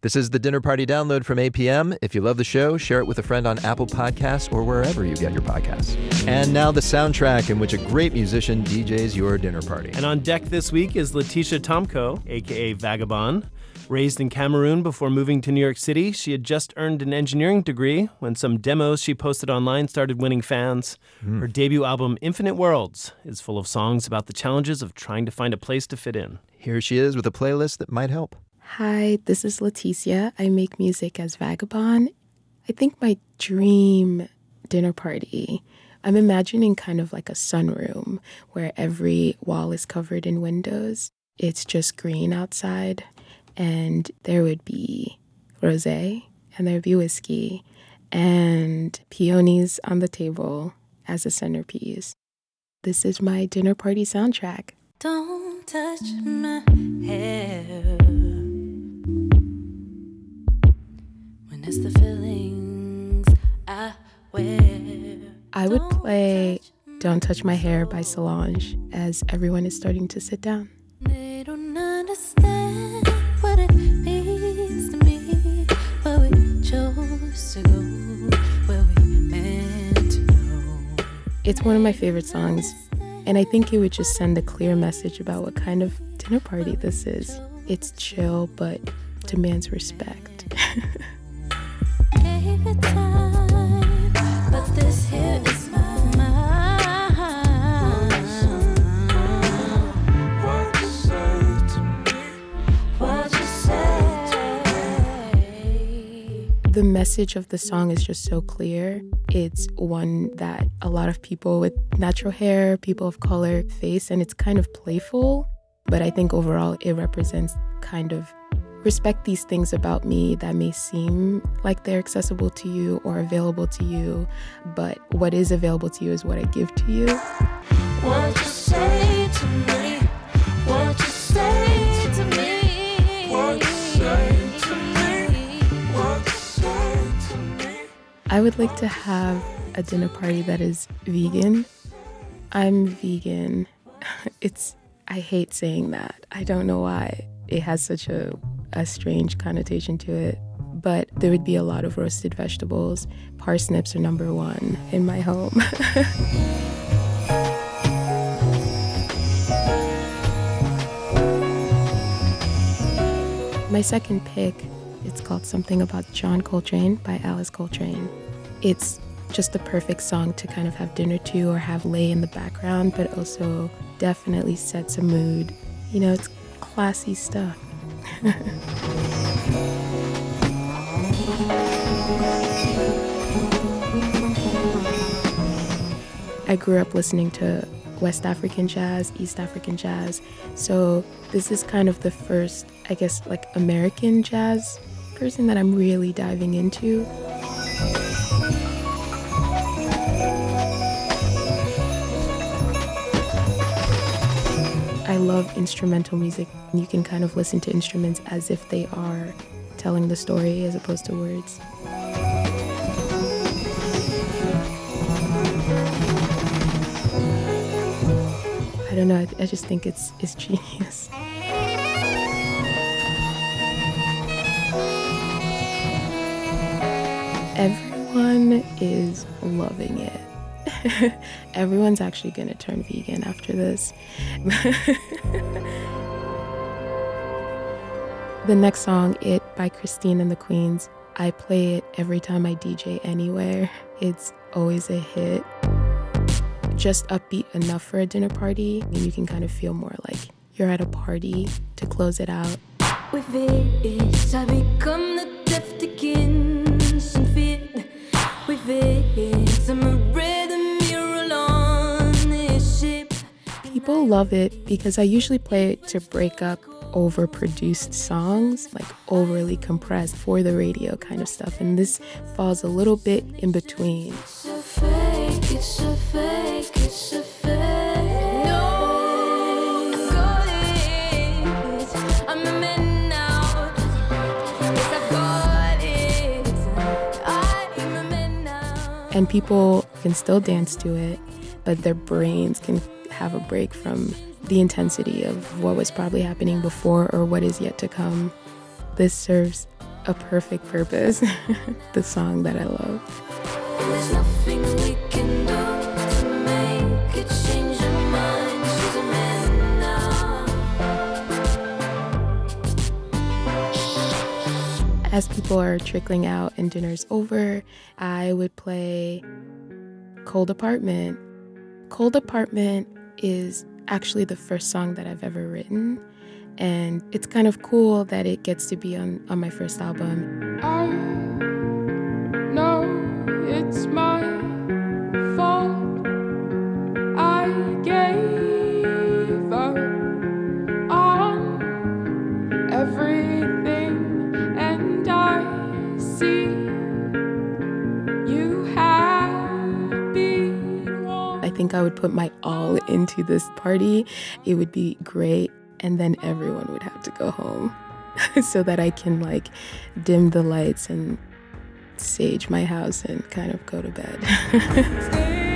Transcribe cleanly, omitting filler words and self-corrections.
This is the Dinner Party Download from APM. If you love the show, share it with a friend on Apple Podcasts or wherever you get your podcasts. And now the soundtrack in which a great musician DJs your dinner party. And on deck this week is Letitia Tomko, a.k.a. Vagabond. Raised in Cameroon before moving to New York City, she had just earned an engineering degree when some demos she posted online started winning fans. Her debut album, Infinite Worlds, is full of songs about the challenges of trying to find a place to fit in. Here she is with a playlist that might help. Hi, this is Leticia. I make music as Vagabond. I think my dream dinner party, I'm imagining kind of like a sunroom where every wall is covered in windows. It's just green outside, and there would be rosé, and there would be whiskey, and peonies on the table as a centerpiece. This is my dinner party soundtrack. Don't touch my hair. It's the feelings I wear. I would play Don't Touch My Hair by Solange as everyone is starting to sit down. They don't understand what it means to me, where we chose to go, where we meant to know. It's one of my favorite songs, and I think it would just send a clear message about what kind of dinner party this is. It's chill, but demands respect. Gave it time, but this here is mine. What you say to me? What you say to me? The message of the song is just so clear. It's one that a lot of people with natural hair, people of color face, and it's kind of playful. But I think overall it represents kind of respect these things about me that may seem like they're accessible to you or available to you, but what is available to you is what I give to you. What you say to me? What you say to me? What you say to me? What you say to me? I would like to have a dinner party that is vegan. I'm vegan. I hate saying that. I don't know why. It has such a strange connotation to it, but there would be a lot of roasted vegetables. Parsnips are number one in my home. My second pick, it's called Something About John Coltrane by Alice Coltrane. It's just the perfect song to kind of have dinner to or have lay in the background, but also definitely sets a mood. You know, it's classy stuff. I grew up listening to West African jazz, East African jazz, so this is kind of the first, I guess, like American jazz person that I'm really diving into. I love instrumental music. You can kind of listen to instruments as if they are telling the story as opposed to words. I don't know, I just think it's genius. Everyone is loving it. Everyone's actually going to turn vegan after this. The next song, It by Christine and the Queens, I play it every time I DJ anywhere. It's always a hit. Just upbeat enough for a dinner party, and you can kind of feel more like you're at a party to close it out. With it, I become the deaf to kins and fit. With it, I'm a rhythm mural on this ship. People love it because I usually play it to break up overproduced songs, like overly compressed for the radio kind of stuff. And this falls a little bit in between. It's a fake, it's a fake, it's a fake. No, got it. I'm a man now. Yes, I've got it. I'm a man now. And people can still dance to it, but their brains can have a break from the intensity of what was probably happening before or what is yet to come. This serves a perfect purpose, the song that I love. There's nothing we can do to make it change your mind. She's a man now. As people are trickling out and dinner's over, I would play Cold Apartment. Cold Apartment is actually the first song that I've ever written, and it's kind of cool that it gets to be on my first album. I know it's my fault. I gave up on everything, and I see you happy. I think I would put my all into this party. It would be great, and then everyone would have to go home so that I can like dim the lights and sage my house and kind of go to bed.